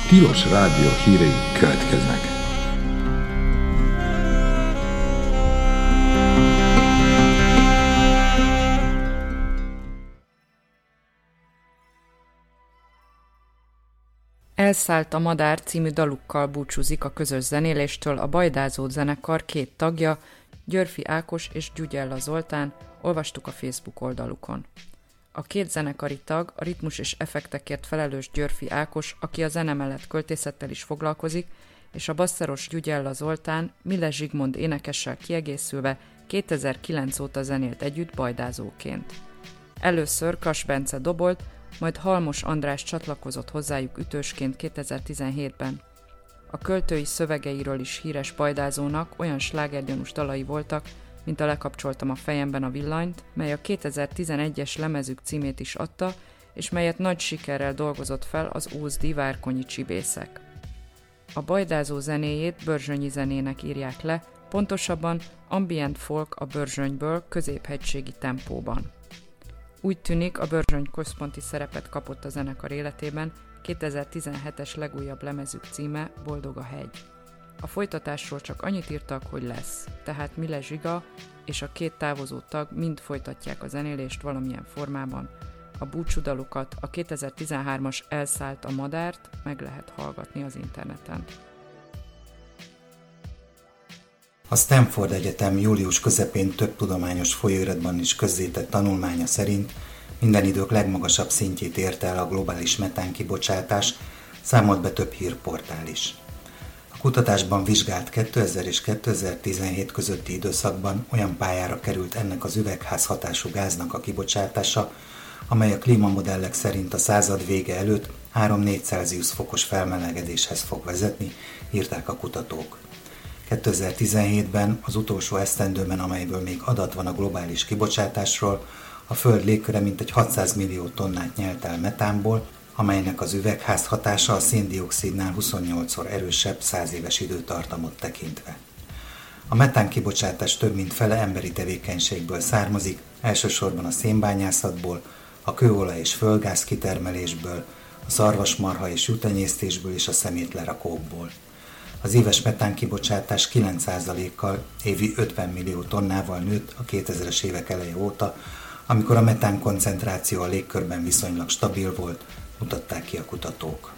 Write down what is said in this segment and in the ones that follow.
Tilos Rádió hírei következnek. Elszállt a madár című dalukkal búcsúzik a közös zenéléstől a Bajdázó zenekar két tagja, Györfi Ákos és Gyugyella Zoltán, olvastuk a Facebook oldalukon. A két zenekari tag, a ritmus és effektekért felelős Györfi Ákos, aki a zene mellett költészettel is foglalkozik, és a basszeros Gyugyella Zoltán Mille Zsigmond énekessel kiegészülve 2009 óta zenélt együtt bajdázóként. Először Kass Bence dobolt, majd Halmos András csatlakozott hozzájuk ütősként 2017-ben. A költői szövegeiről is híres bajdázónak olyan slágergyanús dalai voltak, mint a Lekapcsoltam a fejemben a villanyt, mely a 2011-es lemezük címét is adta, és melyet nagy sikerrel dolgozott fel az ózdi várkonyi csibészek. A bajdázó zenéjét börzsönyi zenének írják le, pontosabban ambient folk a Börzsönyből középhegységi tempóban. Úgy tűnik, a Börzsöny központi szerepet kapott a zenekar életében, 2017-es legújabb lemezük címe Boldog a hegy. A folytatásról csak annyit írtak, hogy lesz, tehát Mille Zsiga és a két távozó tag mind folytatják a zenélést valamilyen formában. A búcsúdalukat, a 2013-as Elszállt a madárt meg lehet hallgatni az interneten. A Stanford Egyetem július közepén több tudományos folyóiratban is közzétett tanulmánya szerint minden idők legmagasabb szintjét érte el a globális metánkibocsátás, számolt be több hírportál is. A kutatásban vizsgált 2000 és 2017 közötti időszakban olyan pályára került ennek az üvegházhatású gáznak a kibocsátása, amely a klímamodellek szerint a század vége előtt 3-4 Celsius fokos felmelegedéshez fog vezetni, írták a kutatók. 2017-ben, az utolsó esztendőben, amelyből még adat van a globális kibocsátásról, a Föld légköre mintegy 600 millió tonnát nyelt el metánból, amelynek az üvegházhatása a szén-dioxidnál 28-szor erősebb 100 éves időtartamot tekintve. A metán kibocsátás több mint fele emberi tevékenységből származik, elsősorban a szénbányászatból, a kőolaj és földgáz kitermelésből, a szarvasmarha és juhtenyésztésből és a szemétlerakókból. Az éves metánkibocsátás 9%-kal, évi 50 millió tonnával nőtt a 2000-es évek eleje óta, amikor a metán koncentráció a légkörben viszonylag stabil volt, mutatták ki a kutatók.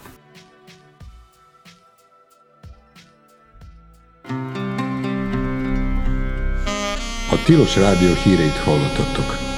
A Tilos Rádió híreit hallottatok.